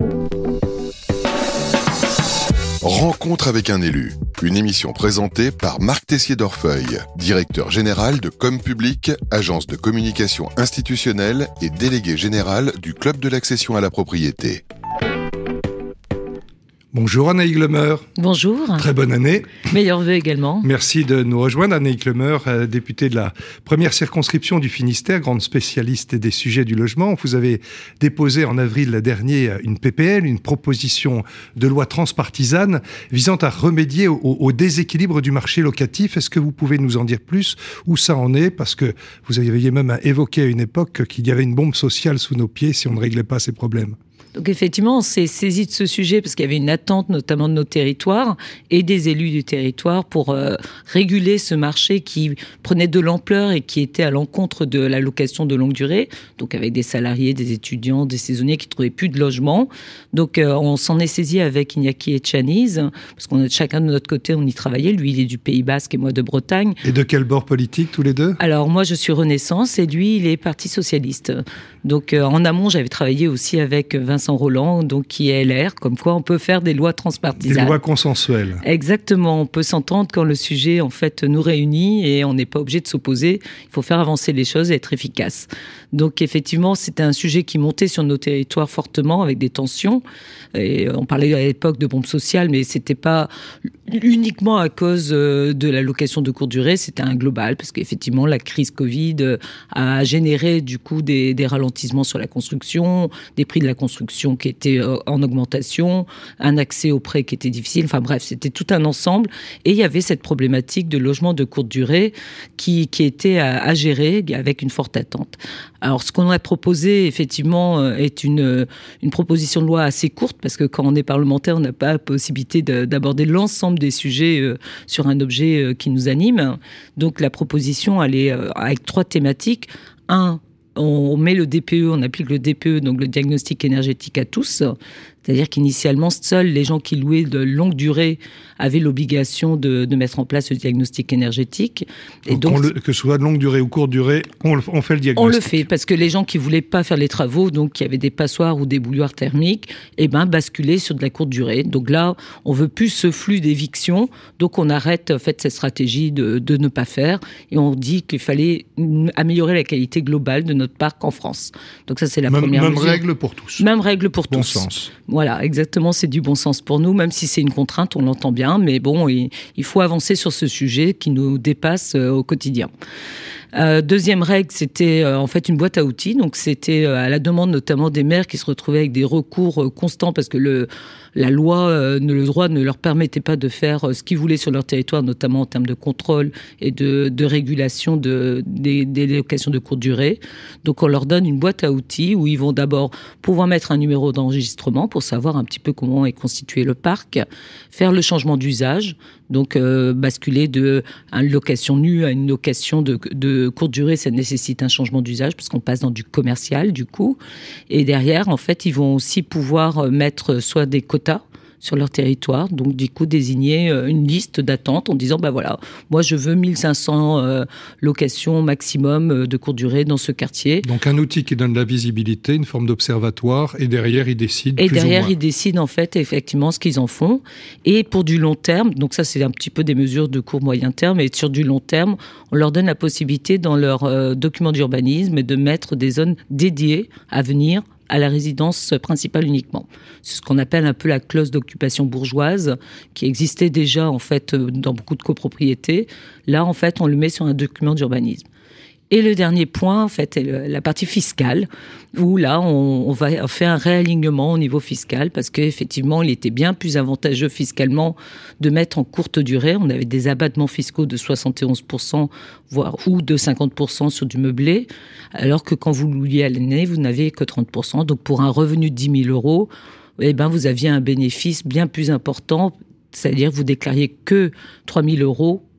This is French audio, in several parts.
Rencontre avec un élu. Une émission présentée par Marc Tessier-Dorfeuille, directeur général de Com Public, agence de communication institutionnelle et délégué général du Club de l'accession à la propriété. Bonjour Anaïg Lemer. Bonjour. Très bonne année. Meilleurs vœux également. Merci de nous rejoindre. Anaïg Lemer, députée de la première circonscription du Finistère, grande spécialiste des sujets du logement. Vous avez déposé en avril dernier une PPL, une proposition de loi transpartisane visant à remédier au déséquilibre du marché locatif. Est-ce que vous pouvez nous en dire plus où ça en est? Parce que vous aviez même évoqué à une époque qu'il y avait une bombe sociale sous nos pieds si on ne réglait pas ces problèmes. Donc effectivement, on s'est saisi de ce sujet parce qu'il y avait une attente notamment de nos territoires et des élus du territoire pour réguler ce marché qui prenait de l'ampleur et qui était à l'encontre de la location de longue durée, donc avec des salariés, des étudiants, des saisonniers qui ne trouvaient plus de logement. Donc on s'en est saisi avec Iñaki Etxaniz, parce qu'on a chacun de notre côté, on y travaillait. Lui, il est du Pays Basque et moi de Bretagne. Et de quel bord politique tous les deux? Alors moi, je suis Renaissance et lui, il est Parti Socialiste. Donc en amont, j'avais travaillé aussi avec Vincent Rolland, donc qui est LR, comme quoi on peut faire des lois transpartisanes. Des lois consensuelles. Exactement, on peut s'entendre quand le sujet en fait nous réunit et on n'est pas obligé de s'opposer. Il faut faire avancer les choses et être efficace. Donc effectivement, c'était un sujet qui montait sur nos territoires fortement avec des tensions. Et on parlait à l'époque de bombe sociale, mais c'était pas uniquement à cause de la location de courte durée, c'était un global, parce qu'effectivement la crise Covid a généré du coup des ralentissements sur la construction, des prix de la construction qui étaient en augmentation, un accès aux prêts qui était difficile, enfin bref, c'était tout un ensemble. Et il y avait cette problématique de logement de courte durée qui était à gérer avec une forte attente. Alors, ce qu'on a proposé, effectivement, est une proposition de loi assez courte, parce que quand on est parlementaire, on n'a pas la possibilité d'aborder l'ensemble des sujets sur un objet qui nous anime. Donc, la proposition, elle est avec 3 thématiques. On met le DPE, on applique le DPE, donc le diagnostic énergétique à tous. C'est-à-dire qu'initialement, seuls les gens qui louaient de longue durée avaient l'obligation de mettre en place le diagnostic énergétique. Et donc, que ce soit de longue durée ou courte durée, on fait le diagnostic. On le fait, parce que les gens qui ne voulaient pas faire les travaux, donc qui avaient des passoires ou des bouilloires thermiques, basculaient sur de la courte durée. Donc là, on ne veut plus ce flux d'éviction, donc on arrête en fait, cette stratégie de ne pas faire, et on dit qu'il fallait améliorer la qualité globale de notre parc en France. Donc ça, c'est la première mesure. Même règle pour tous. Même règle pour tous. Bon sens. Voilà, exactement, c'est du bon sens pour nous, même si c'est une contrainte, on l'entend bien, mais bon, il faut avancer sur ce sujet qui nous dépasse au quotidien. Deuxième règle, c'était en fait une boîte à outils, donc c'était à la demande notamment des maires qui se retrouvaient avec des recours constants parce que la loi, le droit ne leur permettait pas de faire ce qu'ils voulaient sur leur territoire, notamment en termes de contrôle et de régulation des locations de courte durée. Donc on leur donne une boîte à outils où ils vont d'abord pouvoir mettre un numéro d'enregistrement pour savoir un petit peu comment est constitué le parc, faire le changement d'usage, donc basculer de une location nue à une location de courte durée, ça nécessite un changement d'usage parce qu'on passe dans du commercial du coup. Et derrière, en fait, ils vont aussi pouvoir mettre soit des quotas sur leur territoire, donc du coup désigner une liste d'attente en disant voilà, moi je veux 1500 locations maximum de courte durée dans ce quartier. Donc un outil qui donne de la visibilité, une forme d'observatoire, et derrière ils décident et plus derrière ou moins. Ils décident en fait effectivement ce qu'ils en font. Et pour du long terme, donc ça c'est un petit peu des mesures de court moyen terme, et sur du long terme, on leur donne la possibilité dans leur document d'urbanisme de mettre des zones dédiées à venir à la résidence principale uniquement. C'est ce qu'on appelle un peu la clause d'occupation bourgeoise qui existait déjà en fait dans beaucoup de copropriétés. Là en fait on le met sur un document d'urbanisme. Et le dernier point, en fait, est la partie fiscale, où là, on va faire un réalignement au niveau fiscal, parce qu'effectivement, il était bien plus avantageux fiscalement de mettre en courte durée. On avait des abattements fiscaux de 71%, voire ou de 50% sur du meublé, alors que quand vous louiez à l'année, vous n'avez que 30%. Donc, pour un revenu de 10 000 €, vous aviez un bénéfice bien plus important, c'est-à-dire que vous déclariez que 3 000 €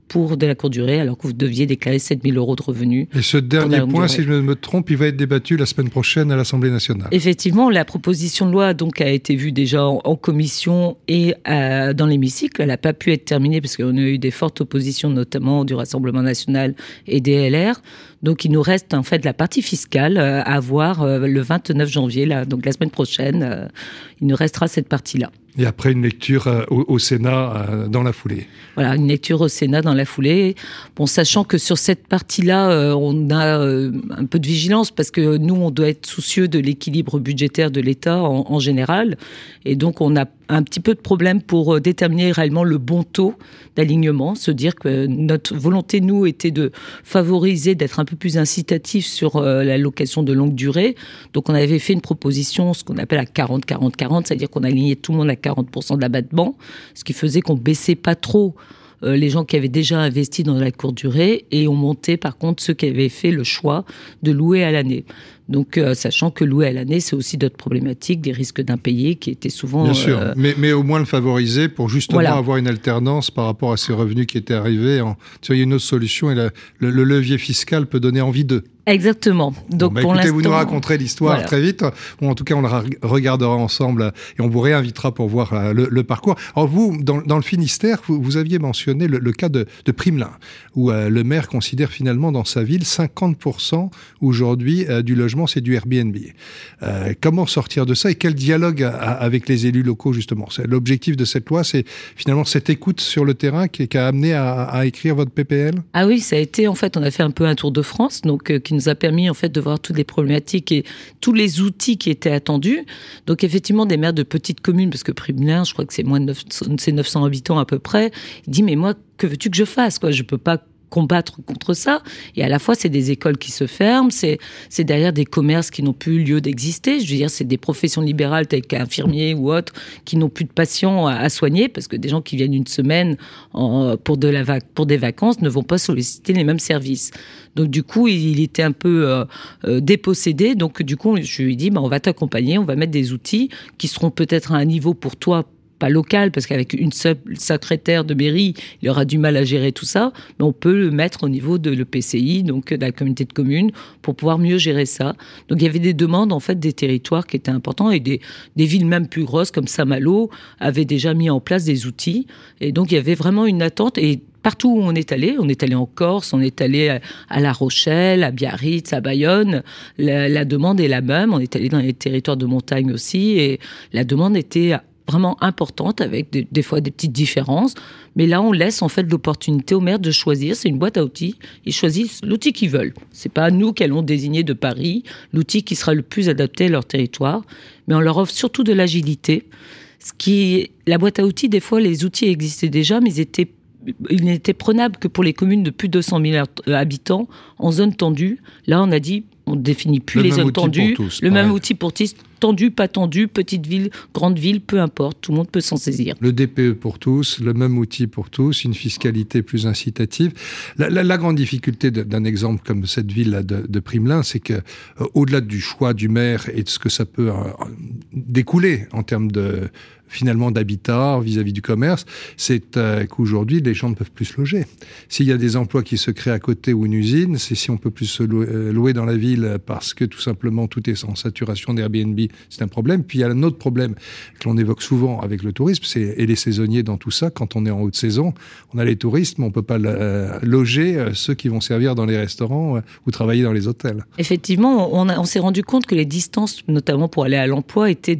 pour de la courte durée, alors que vous deviez déclarer 7 000 € de revenus. Et ce dernier point, si je ne me trompe, il va être débattu la semaine prochaine à l'Assemblée nationale. Effectivement, la proposition de loi donc a été vue déjà en commission et dans l'hémicycle. Elle n'a pas pu être terminée parce qu'on a eu des fortes oppositions, notamment du Rassemblement national et des LR. Donc il nous reste en fait la partie fiscale à voir le 29 janvier, là, donc la semaine prochaine. Il nous restera cette partie-là. Et après une lecture au Sénat dans la foulée. Voilà, une lecture au Sénat dans la foulée. Bon, sachant que sur cette partie-là, on a un peu de vigilance parce que nous, on doit être soucieux de l'équilibre budgétaire de l'État en général. Et donc, on a un petit peu de problème pour déterminer réellement le bon taux d'alignement. Se dire que notre volonté, nous, était de favoriser, d'être un peu plus incitatif sur la location de longue durée. Donc, on avait fait une proposition, ce qu'on appelle à 40-40-40, c'est-à-dire qu'on alignait tout le monde à 40% de l'abattement, ce qui faisait qu'on baissait pas trop les gens qui avaient déjà investi dans la courte durée et on montait par contre ceux qui avaient fait le choix de louer à l'année. Donc, sachant que louer à l'année, c'est aussi d'autres problématiques, des risques d'impayés qui étaient souvent... Bien sûr, mais au moins le favoriser pour justement voilà. avoir une alternance par rapport à ces revenus qui étaient arrivés. Il y a une autre solution et le levier fiscal peut donner envie d'eux. Exactement. Donc, pour écoutez, l'instant, vous nous raconterez l'histoire très vite. Bon, en tout cas, on la regardera ensemble et on vous réinvitera pour voir le parcours. Alors vous, dans le Finistère, vous aviez mentionné le cas de Primelin, où le maire considère finalement dans sa ville 50% aujourd'hui du logement, c'est du Airbnb. Comment sortir de ça et quel dialogue avec les élus locaux, justement? L'objectif de cette loi, c'est finalement cette écoute sur le terrain qui a amené à écrire votre PPL? Ah oui, ça a été, en fait, on a fait un peu un tour de France, donc qui nous a permis en fait de voir toutes les problématiques et tous les outils qui étaient attendus. Donc effectivement, des maires de petites communes, parce que Primelin, je crois que c'est moins de 900 habitants à peu près, il dit mais moi, que veux-tu que je fasse, quoi? Je peux pas combattre contre ça. Et à la fois, c'est des écoles qui se ferment, c'est derrière des commerces qui n'ont plus lieu d'exister. Je veux dire, c'est des professions libérales telles qu'infirmiers ou autres qui n'ont plus de patients à soigner parce que des gens qui viennent une semaine pour des vacances ne vont pas solliciter les mêmes services. Donc du coup, il était un peu dépossédé. Donc du coup, je lui ai dit, on va t'accompagner, on va mettre des outils qui seront peut-être à un niveau pour toi pas local, parce qu'avec une seule secrétaire de mairie, il aura du mal à gérer tout ça, mais on peut le mettre au niveau de l'EPCI, donc de la communauté de communes, pour pouvoir mieux gérer ça. Donc il y avait des demandes, en fait, des territoires qui étaient importants, et des villes même plus grosses, comme Saint-Malo, avaient déjà mis en place des outils, et donc il y avait vraiment une attente, et partout où on est allé en Corse, on est allé à La Rochelle, à Biarritz, à Bayonne, la demande est la même, on est allé dans les territoires de montagne aussi, et la demande était vraiment importante, avec des fois des petites différences. Mais là, on laisse en fait l'opportunité aux maires de choisir. C'est une boîte à outils. Ils choisissent l'outil qu'ils veulent. C'est pas nous qui allons désigner de Paris l'outil qui sera le plus adapté à leur territoire. Mais on leur offre surtout de l'agilité. La boîte à outils, des fois, les outils existaient déjà, mais ils n'étaient prenables que pour les communes de plus de 200 000 habitants en zone tendue. Là, on a dit, on ne définit plus les zones tendues. Le même outil pour tous, tendu, pas tendu, petite ville, grande ville, peu importe, tout le monde peut s'en saisir. Le DPE pour tous, le même outil pour tous, une fiscalité plus incitative. La grande difficulté d'un exemple comme cette ville de Primelin, c'est que au-delà du choix du maire et de ce que ça peut découler en termes finalement d'habitat vis-à-vis du commerce, c'est qu'aujourd'hui, les gens ne peuvent plus se loger. S'il y a des emplois qui se créent à côté ou une usine, c'est si on peut plus se louer dans la ville parce que tout simplement tout est en saturation d'Airbnb, c'est un problème. Puis il y a un autre problème que l'on évoque souvent avec le tourisme, et les saisonniers dans tout ça. Quand on est en haute saison, on a les touristes, mais on ne peut pas loger ceux qui vont servir dans les restaurants ou travailler dans les hôtels. Effectivement, on s'est rendu compte que les distances, notamment pour aller à l'emploi, étaient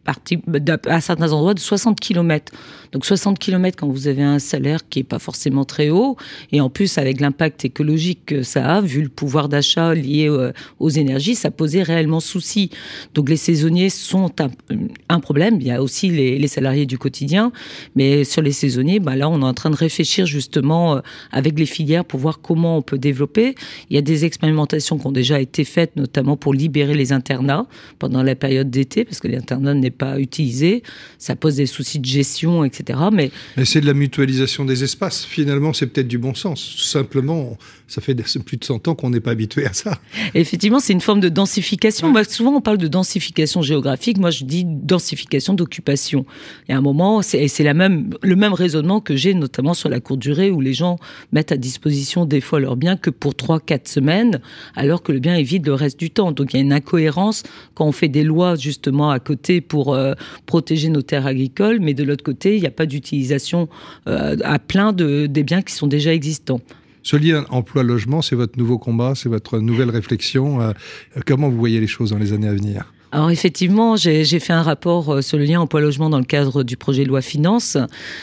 à certains endroits de 60 km. Donc 60 km quand vous avez un salaire qui n'est pas forcément très haut, et en plus avec l'impact écologique que ça a, vu le pouvoir d'achat lié aux énergies, ça posait réellement souci. Donc les saisonniers sont un problème. Il y a aussi les salariés du quotidien, mais sur les saisonniers, là on est en train de réfléchir justement avec les filières pour voir comment on peut développer. Il y a des expérimentations qui ont déjà été faites, notamment pour libérer les internats pendant la période d'été, parce que l'internat n'est pas utilisé. Ça pose des soucis de gestion, etc. Mais c'est de la mutualisation des espaces. Finalement, c'est peut-être du bon sens. Simplement, ça fait plus de 100 ans qu'on n'est pas habitué à ça. Et effectivement, c'est une forme de densification. Ouais. Souvent, on parle de densification géographique. Moi, je dis densification d'occupation. Et à un moment, c'est le même raisonnement que j'ai, notamment sur la courte durée, où les gens mettent à disposition des fois leur bien que pour 3-4 semaines, alors que le bien est vide le reste du temps. Donc, il y a une incohérence quand on fait des lois, justement, à côté pour protéger nos terres agricoles, mais de l'autre côté, il n'y a pas d'utilisation à plein des biens qui sont déjà existants. Ce lien emploi-logement, c'est votre nouveau combat, c'est votre nouvelle réflexion. Comment vous voyez les choses dans les années à venir ? Alors effectivement, j'ai fait un rapport sur le lien emploi-logement dans le cadre du projet de loi Finances,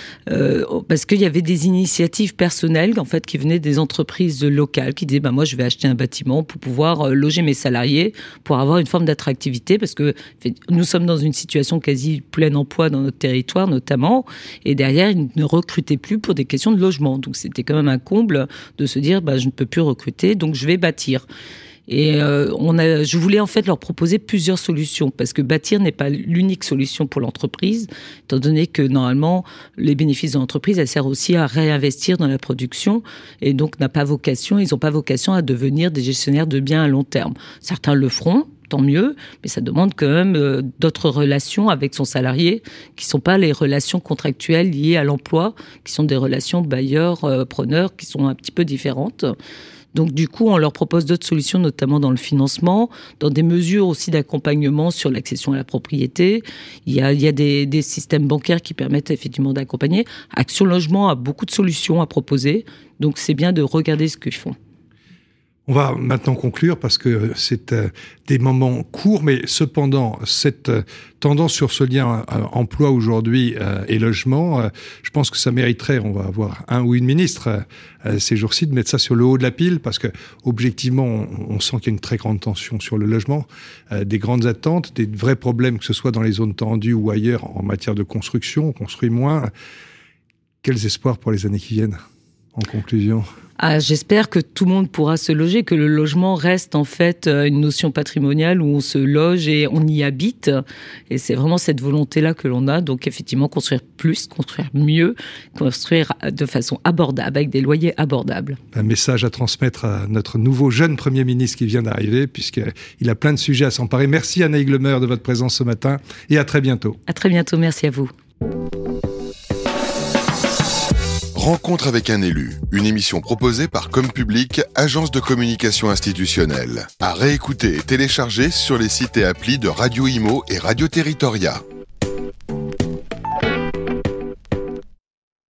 parce qu'il y avait des initiatives personnelles en fait qui venaient des entreprises locales qui disaient moi je vais acheter un bâtiment pour pouvoir loger mes salariés, pour avoir une forme d'attractivité, parce que nous sommes dans une situation quasi plein emploi dans notre territoire notamment, et derrière ils ne recrutaient plus pour des questions de logement. Donc c'était quand même un comble de se dire je ne peux plus recruter, donc je vais bâtir. Et je voulais en fait leur proposer plusieurs solutions, parce que bâtir n'est pas l'unique solution pour l'entreprise, étant donné que normalement les bénéfices de l'entreprise, elles servent aussi à réinvestir dans la production, et donc ils n'ont pas vocation à devenir des gestionnaires de biens à long terme. Certains le feront, tant mieux, mais ça demande quand même d'autres relations avec son salarié, qui ne sont pas les relations contractuelles liées à l'emploi, qui sont des relations bailleurs-preneurs qui sont un petit peu différentes. Donc du coup, on leur propose d'autres solutions, notamment dans le financement, dans des mesures aussi d'accompagnement sur l'accession à la propriété. Il y a des systèmes bancaires qui permettent effectivement d'accompagner. Action Logement a beaucoup de solutions à proposer, donc c'est bien de regarder ce qu'ils font. On va maintenant conclure parce que c'est des moments courts, mais cependant, cette tendance sur ce lien emploi aujourd'hui et logement, je pense que ça mériterait, on va avoir un ou une ministre ces jours-ci, de mettre ça sur le haut de la pile, parce que objectivement, on sent qu'il y a une très grande tension sur le logement, des grandes attentes, des vrais problèmes, que ce soit dans les zones tendues ou ailleurs en matière de construction, on construit moins. Quels espoirs pour les années qui viennent, en conclusion ? J'espère que tout le monde pourra se loger, que le logement reste en fait une notion patrimoniale où on se loge et on y habite. Et c'est vraiment cette volonté-là que l'on a. Donc effectivement, construire plus, construire mieux, construire de façon abordable, avec des loyers abordables. Un message à transmettre à notre nouveau jeune Premier ministre qui vient d'arriver, puisqu'il a plein de sujets à s'emparer. Merci Anna Higlemer de votre présence ce matin et à très bientôt. À très bientôt, merci à vous. Rencontre avec un élu, une émission proposée par Comme Public, agence de communication institutionnelle. À réécouter et télécharger sur les sites et applis de Radio Imo et Radio Territoria.